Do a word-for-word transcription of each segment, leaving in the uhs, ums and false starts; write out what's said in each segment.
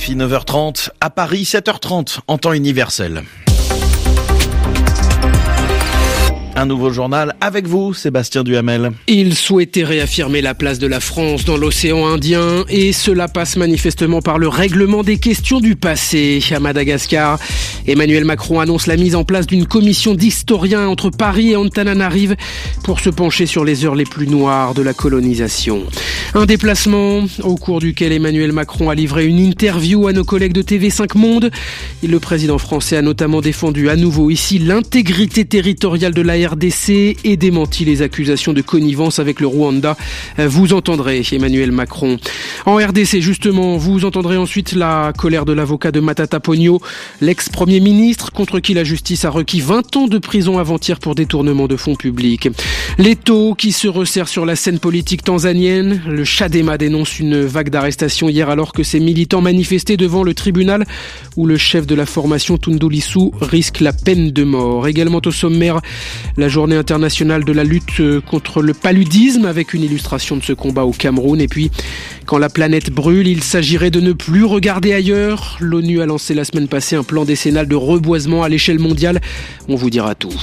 R F I neuf heures trente, à Paris sept heures trente en temps universel. Un nouveau journal avec vous, Sébastien Duhamel. Il souhaitait réaffirmer la place de la France dans l'océan Indien et cela passe manifestement par le règlement des questions du passé. À Madagascar, Emmanuel Macron annonce la mise en place d'une commission d'historiens entre Paris et Antananarive pour se pencher sur les heures les plus noires de la colonisation. Un déplacement au cours duquel Emmanuel Macron a livré une interview à nos collègues de T V cinq Monde. Le président français a notamment défendu à nouveau ici l'intégrité territoriale de la R D C et démenti les accusations de connivence avec le Rwanda. Vous entendrez Emmanuel Macron. En R D C, justement, vous entendrez ensuite la colère de l'avocat de Matata Ponyo, l'ex-premier ministre, contre qui la justice a requis vingt ans de prison avant-hier pour détournement de fonds publics. Les taux qui se resserrent sur la scène politique tanzanienne. Le Chadema dénonce une vague d'arrestations hier alors que ses militants manifestaient devant le tribunal où le chef de la formation Tundu Lissu risque la peine de mort. Également au sommaire, la journée internationale de la lutte contre le paludisme avec une illustration de ce combat au Cameroun. Et puis, quand la planète brûle, il s'agirait de ne plus regarder ailleurs. L'ONU a lancé la semaine passée un plan décennal de reboisement à l'échelle mondiale. On vous dira tout.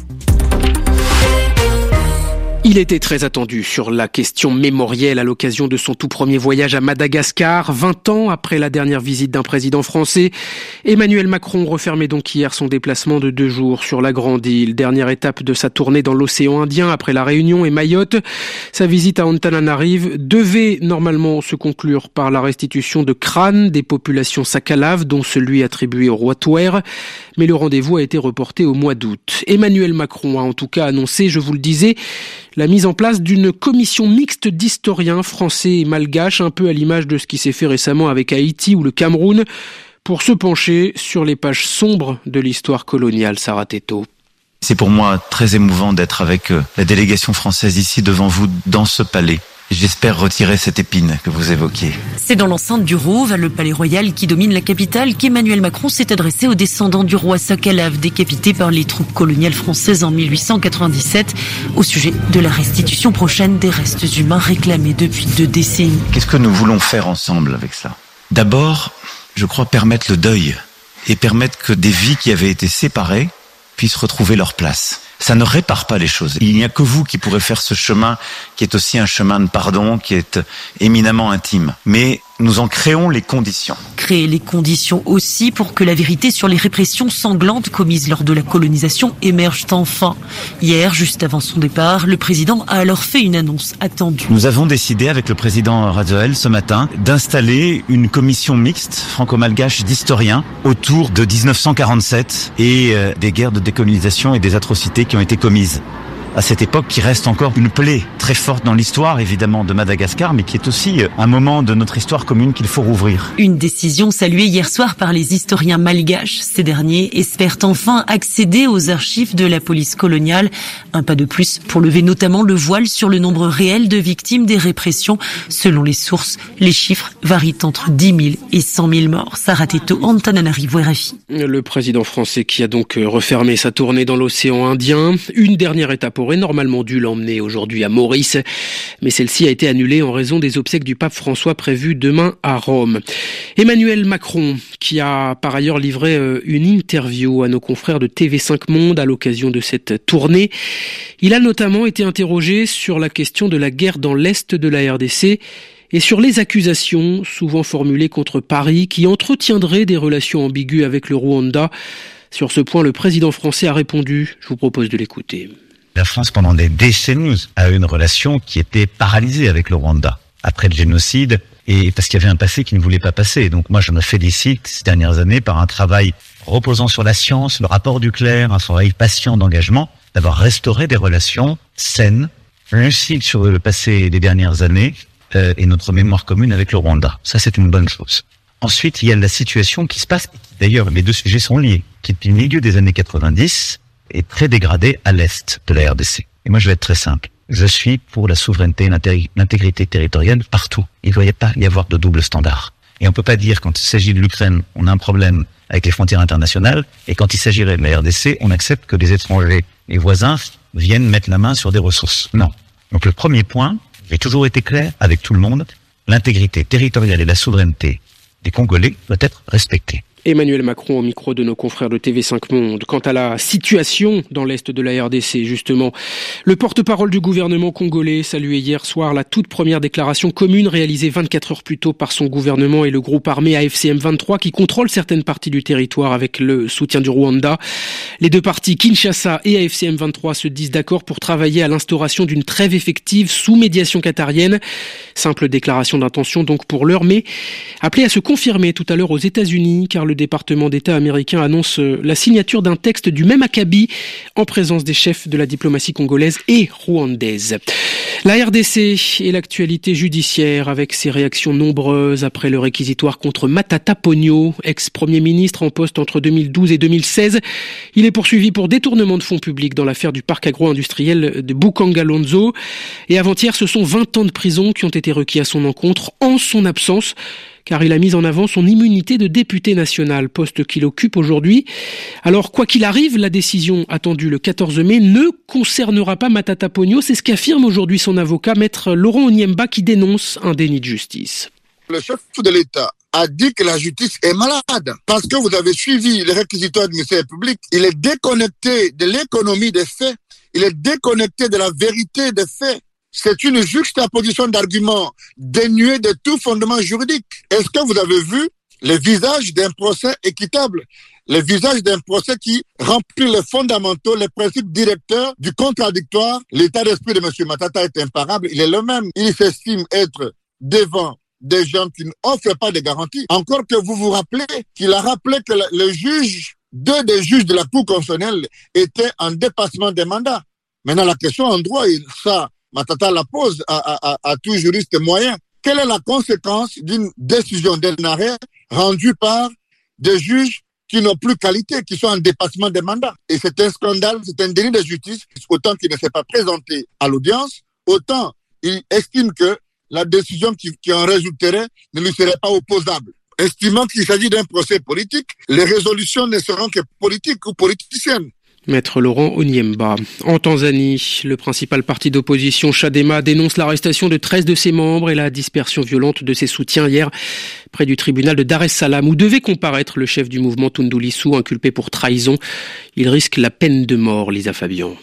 Il était très attendu sur la question mémorielle à l'occasion de son tout premier voyage à Madagascar, vingt ans après la dernière visite d'un président français. Emmanuel Macron refermait donc hier son déplacement de deux jours sur la Grande Île, dernière étape de sa tournée dans l'océan Indien après la Réunion et Mayotte. Sa visite à Antananarive devait normalement se conclure par la restitution de crânes des populations sakalaves, dont celui attribué au roi Touer, mais le rendez-vous a été reporté au mois d'août. Emmanuel Macron a en tout cas annoncé, je vous le disais, la mise en place d'une commission mixte d'historiens français et malgaches, un peu à l'image de ce qui s'est fait récemment avec Haïti ou le Cameroun, pour se pencher sur les pages sombres de l'histoire coloniale. Sarah Teto. C'est pour moi très émouvant d'être avec la délégation française ici devant vous dans ce palais. J'espère retirer cette épine que vous évoquiez. C'est dans l'enceinte du Rouve, le palais royal qui domine la capitale, qu'Emmanuel Macron s'est adressé aux descendants du roi Sakalave, décapité par les troupes coloniales françaises en mille huit cent quatre-vingt-dix-sept, au sujet de la restitution prochaine des restes humains réclamés depuis deux décennies. Qu'est-ce que nous voulons faire ensemble avec ça ? D'abord, je crois permettre le deuil et permettre que des vies qui avaient été séparées puissent retrouver leur place. Ça ne répare pas les choses. Il n'y a que vous qui pourrez faire ce chemin qui est aussi un chemin de pardon, qui est éminemment intime. Mais nous en créons les conditions. Créer les conditions aussi pour que la vérité sur les répressions sanglantes commises lors de la colonisation émerge enfin. Hier, juste avant son départ, le président a alors fait une annonce attendue. Nous avons décidé avec le président Radzoel ce matin d'installer une commission mixte franco-malgache d'historiens autour de dix-neuf cent quarante-sept et euh, des guerres de décolonisation et des atrocités qui ont été commises à cette époque, qui reste encore une plaie très forte dans l'histoire, évidemment, de Madagascar, mais qui est aussi un moment de notre histoire commune qu'il faut rouvrir. Une décision saluée hier soir par les historiens malgaches. Ces derniers espèrent enfin accéder aux archives de la police coloniale. Un pas de plus pour lever notamment le voile sur le nombre réel de victimes des répressions. Selon les sources, les chiffres varient entre dix mille et cent mille morts. Sarah Teto, Antananarivo, R F I. Le président français qui a donc refermé sa tournée dans l'océan Indien. Une dernière étape aurait normalement dû l'emmener aujourd'hui à Maurice, mais celle-ci a été annulée en raison des obsèques du pape François prévues demain à Rome. Emmanuel Macron, qui a par ailleurs livré une interview à nos confrères de T V cinq Monde à l'occasion de cette tournée, il a notamment été interrogé sur la question de la guerre dans l'Est de la R D C et sur les accusations souvent formulées contre Paris qui entretiendrait des relations ambiguës avec le Rwanda. Sur ce point, le président français a répondu. Je vous propose de l'écouter. La France, pendant des décennies, a eu une relation qui était paralysée avec le Rwanda, après le génocide, et parce qu'il y avait un passé qui ne voulait pas passer. Donc moi, je me félicite ces dernières années par un travail reposant sur la science, le rapport du clerc, un travail patient d'engagement, d'avoir restauré des relations saines, lucides sur le passé des dernières années, euh, et notre mémoire commune avec le Rwanda. Ça, c'est une bonne chose. Ensuite, il y a la situation qui se passe, d'ailleurs, les deux sujets sont liés, qui depuis le milieu des années quatre-vingt-dix est très dégradée à l'est de la R D C. Et moi, je vais être très simple. Je suis pour la souveraineté et l'intégrité territoriale partout. Il ne doit pas y avoir de double standard. Et on ne peut pas dire, quand il s'agit de l'Ukraine, on a un problème avec les frontières internationales, et quand il s'agirait de la R D C, on accepte que les étrangers, les voisins, viennent mettre la main sur des ressources. Non. Donc le premier point, j'ai toujours été clair avec tout le monde, l'intégrité territoriale et la souveraineté des Congolais doit être respectée. Emmanuel Macron au micro de nos confrères de T V cinq Monde. Quant à la situation dans l'est de la R D C, justement, le porte-parole du gouvernement congolais saluait hier soir la toute première déclaration commune réalisée vingt-quatre heures plus tôt par son gouvernement et le groupe armé A F C M vingt-trois qui contrôle certaines parties du territoire avec le soutien du Rwanda. Les deux parties, Kinshasa et A F C M vingt-trois, se disent d'accord pour travailler à l'instauration d'une trêve effective sous médiation qatarienne. Simple déclaration d'intention donc pour l'heure, mais appelée à se confirmer tout à l'heure aux États-Unis, car le Le département d'État américain annonce la signature d'un texte du même acabit en présence des chefs de la diplomatie congolaise et rwandaise. La R D C et l'actualité judiciaire avec ses réactions nombreuses après le réquisitoire contre Matata Ponyo, ex-premier ministre en poste entre deux mille douze et deux mille seize. Il est poursuivi pour détournement de fonds publics dans l'affaire du parc agro-industriel de Bukangalonzo. Et avant-hier, ce sont vingt ans de prison qui ont été requis à son encontre en son absence, car il a mis en avant son immunité de député national, poste qu'il occupe aujourd'hui. Alors, quoi qu'il arrive, la décision attendue le quatorze mai ne concernera pas Matata Ponyo. C'est ce qu'affirme aujourd'hui son avocat, maître Laurent Onyemba, qui dénonce un déni de justice. Le chef de l'État a dit que la justice est malade parce que vous avez suivi les réquisitoires du ministère public. Il est déconnecté de l'économie des faits. Il est déconnecté de la vérité des faits. C'est une juxtaposition d'arguments dénués de tout fondement juridique. Est-ce que vous avez vu le visage d'un procès équitable, le visage d'un procès qui remplit les fondamentaux, les principes directeurs du contradictoire? L'état d'esprit de M. Matata est imparable. Il est le même. Il s'estime être devant des gens qui n'offrent pas de garanties. Encore que vous vous rappelez qu'il a rappelé que le, le juge, deux des juges de la Cour constitutionnelle étaient en dépassement des mandats. Maintenant, la question en droit, il, ça, Matata la pose à, à, à tout juriste moyen. Quelle est la conséquence d'une décision d'un arrêt rendue par des juges qui n'ont plus qualité, qui sont en dépassement des mandats? Et c'est un scandale, c'est un déni de justice. Autant qu'il ne s'est pas présenté à l'audience, autant il estime que la décision qui, qui en résulterait ne lui serait pas opposable. Estimant qu'il s'agit d'un procès politique, les résolutions ne seront que politiques ou politiciennes. Maître Laurent Onyemba. En Tanzanie, le principal parti d'opposition, Chadema, dénonce l'arrestation de treize de ses membres et la dispersion violente de ses soutiens hier près du tribunal de Dar es Salaam où devait comparaître le chef du mouvement Tundu Lissu, inculpé pour trahison. Il risque la peine de mort, Lisa Fabian.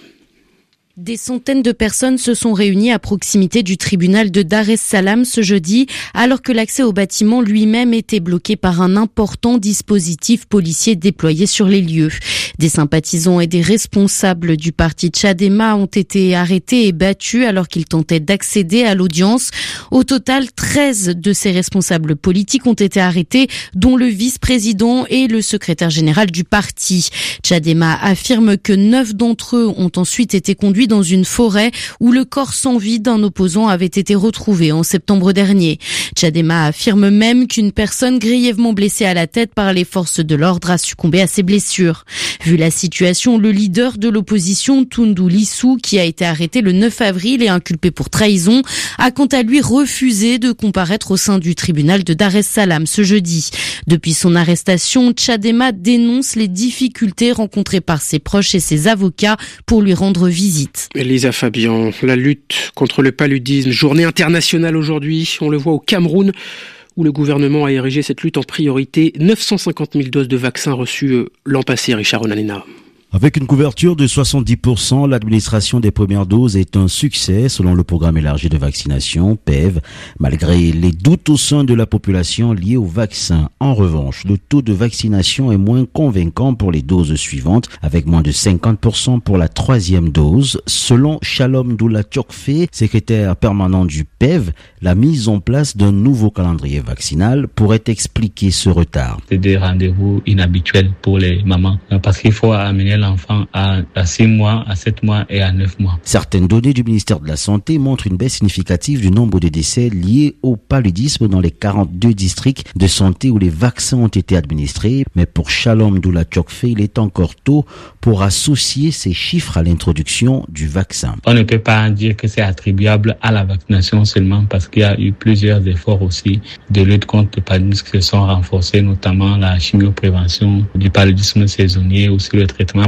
Des centaines de personnes se sont réunies à proximité du tribunal de Dar es Salaam ce jeudi, alors que l'accès au bâtiment lui-même était bloqué par un important dispositif policier déployé sur les lieux. Des sympathisants et des responsables du parti Chadema ont été arrêtés et battus alors qu'ils tentaient d'accéder à l'audience. Au total, treize de ces responsables politiques ont été arrêtés, dont le vice-président et le secrétaire général du parti. Chadema affirme que neuf d'entre eux ont ensuite été conduits dans une forêt où le corps sans vie d'un opposant avait été retrouvé en septembre dernier. Chadema affirme même qu'une personne grièvement blessée à la tête par les forces de l'ordre a succombé à ses blessures. Vu la situation, le leader de l'opposition, Tundu Lissu, qui a été arrêté le neuf avril et inculpé pour trahison, a quant à lui refusé de comparaître au sein du tribunal de Dar es Salaam ce jeudi. Depuis son arrestation, Chadema dénonce les difficultés rencontrées par ses proches et ses avocats pour lui rendre visite. Elisa Fabian, la lutte contre le paludisme, journée internationale aujourd'hui, on le voit au Cameroun, où le gouvernement a érigé cette lutte en priorité. neuf cent cinquante mille doses de vaccins reçues l'an passé, Richard Onanena. Avec une couverture de soixante-dix pour cent, l'administration des premières doses est un succès selon le programme élargi de vaccination, P E V, malgré les doutes au sein de la population liés au vaccin. En revanche, le taux de vaccination est moins convaincant pour les doses suivantes, avec moins de cinquante pour cent pour la troisième dose. Selon Shalom Doula Tchokfe, secrétaire permanent du P E V, la mise en place d'un nouveau calendrier vaccinal pourrait expliquer ce retard. C'est des rendez-vous inhabituels pour les mamans, parce qu'il faut amener l'enfant à, à six mois, à sept mois et à neuf mois. Certaines données du ministère de la Santé montrent une baisse significative du nombre de décès liés au paludisme dans les quarante-deux districts de santé où les vaccins ont été administrés. Mais pour Shalom Doula Tchokfe, il est encore tôt pour associer ces chiffres à l'introduction du vaccin. On ne peut pas dire que c'est attribuable à la vaccination seulement parce qu'il y a eu plusieurs efforts aussi de lutte contre le paludisme qui se sont renforcés, notamment la chimioprévention du paludisme saisonnier, aussi le traitement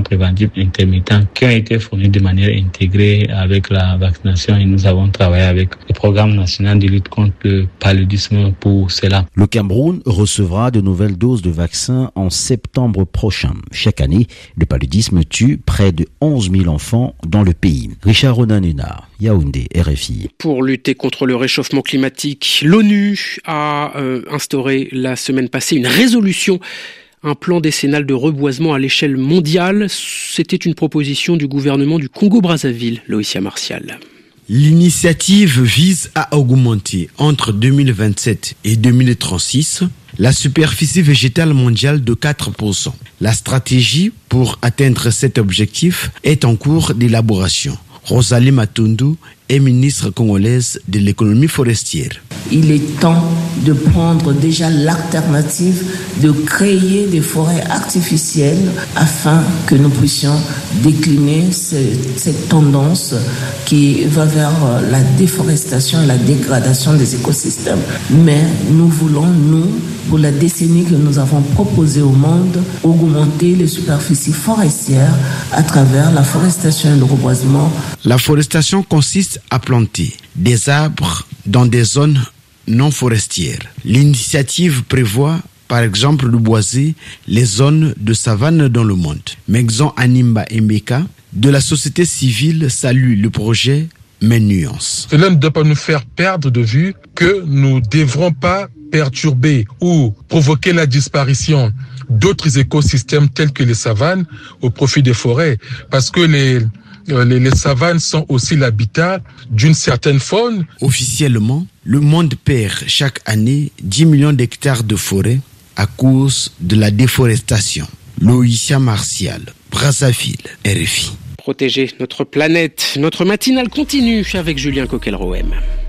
traitements préventifs intermittents qui ont été fournis de manière intégrée avec la vaccination et nous avons travaillé avec le programme national de lutte contre le paludisme pour cela. Le Cameroun recevra de nouvelles doses de vaccins en septembre prochain. Chaque année, le paludisme tue près de onze mille enfants dans le pays. Richard Ronan-Hénard, Yaoundé, R F I. Pour lutter contre le réchauffement climatique, l'ONU a euh, instauré la semaine passée une résolution, un plan décennal de reboisement à l'échelle mondiale. C'était une proposition du gouvernement du Congo-Brazzaville, Loïcia Martial. L'initiative vise à augmenter entre deux mille vingt-sept et deux mille trente-six la superficie végétale mondiale de quatre pour cent. La stratégie pour atteindre cet objectif est en cours d'élaboration. Rosalie Matundu est ministre congolaise de l'économie forestière. Il est temps de prendre déjà l'alternative de créer des forêts artificielles afin que nous puissions décliner cette, cette tendance qui va vers la déforestation et la dégradation des écosystèmes. Mais nous voulons, nous, pour la décennie que nous avons proposée au monde, augmenter les superficies forestières à travers la forestation et le reboisement. La forestation consiste à planter des arbres dans des zones non forestières. L'initiative prévoit par exemple de boiser les zones de savane dans le monde. Mexon Animba Emeka de la société civile salue le projet, mais nuance. Cela ne doit pas nous faire perdre de vue que nous ne devrons pas perturber ou provoquer la disparition d'autres écosystèmes tels que les savanes au profit des forêts, parce que les Les, les savanes sont aussi l'habitat d'une certaine faune. Officiellement, le monde perd chaque année dix millions d'hectares de forêt à cause de la déforestation. Loïcia Martial, Brazzaville, R F I. Protéger notre planète. Notre matinale continue avec Julien Coquelroem.